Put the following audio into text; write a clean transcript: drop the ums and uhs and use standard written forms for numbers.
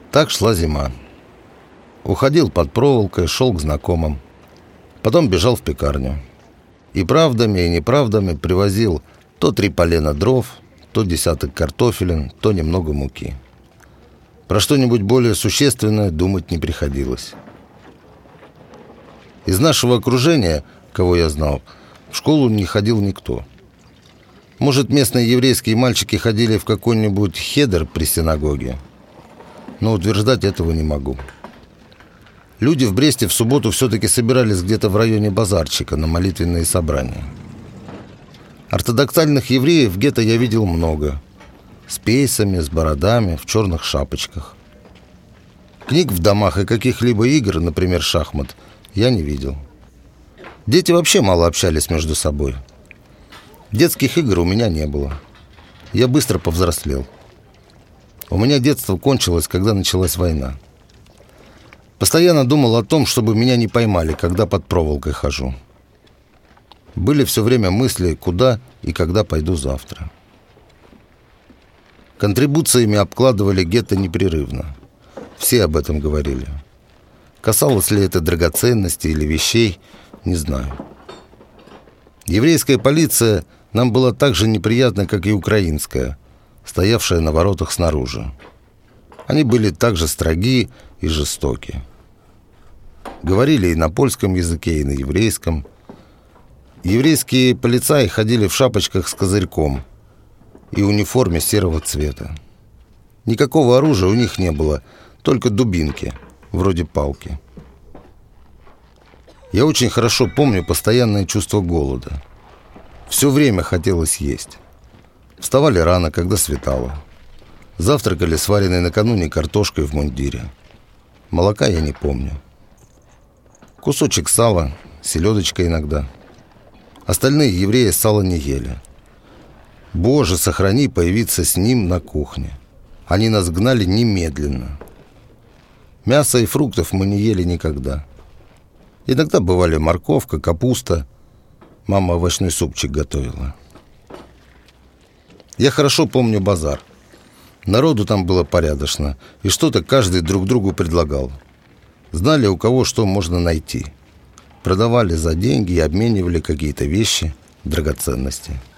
Так шла зима. Уходил под проволокой, шел к знакомым. Потом бежал в пекарню. И правдами, и неправдами привозил то 3 полена дров, то десяток картофелин, то немного муки. Про что-нибудь более существенное думать не приходилось. Из нашего окружения, кого я знал, в школу не ходил никто. Может, местные еврейские мальчики ходили в какой-нибудь хедер при синагоге, но утверждать этого не могу. Люди в Бресте в субботу все-таки собирались где-то в районе базарчика на молитвенные собрания. Ортодоксальных евреев в гетто я видел много. С пейсами, с бородами, в черных шапочках. Книг в домах и каких-либо игр, например, шахмат, я не видел. Дети вообще мало общались между собой. Детских игр у меня не было. Я быстро повзрослел. У меня детство кончилось, когда началась война. Постоянно думал о том, чтобы меня не поймали, когда под проволокой хожу. Были все время мысли, куда и когда пойду завтра. Контрибуциями обкладывали гетто непрерывно. Все об этом говорили. Касалось ли это драгоценностей или вещей, не знаю. Еврейская полиция нам была так же неприятна, как и украинская, стоявшая на воротах снаружи. Они были так же строги и жестоки. Говорили и на польском языке, и на еврейском. Еврейские полицаи ходили в шапочках с козырьком и униформе серого цвета. Никакого оружия у них не было, только дубинки, вроде палки. Я очень хорошо помню постоянное чувство голода. Все время хотелось есть. Вставали рано, когда светало. Завтракали сваренной накануне картошкой в мундире. Молока я не помню. Кусочек сала, селедочка иногда. Остальные евреи сало не ели. Боже, сохрани появиться с ним на кухне. Они нас гнали немедленно. Мяса и фруктов мы не ели никогда. Иногда бывали морковка, капуста. Мама овощной супчик готовила. Я хорошо помню базар. Народу там было порядочно, и что-то каждый друг другу предлагал. Знали, у кого что можно найти. Продавали за деньги и обменивали какие-то вещи, драгоценности.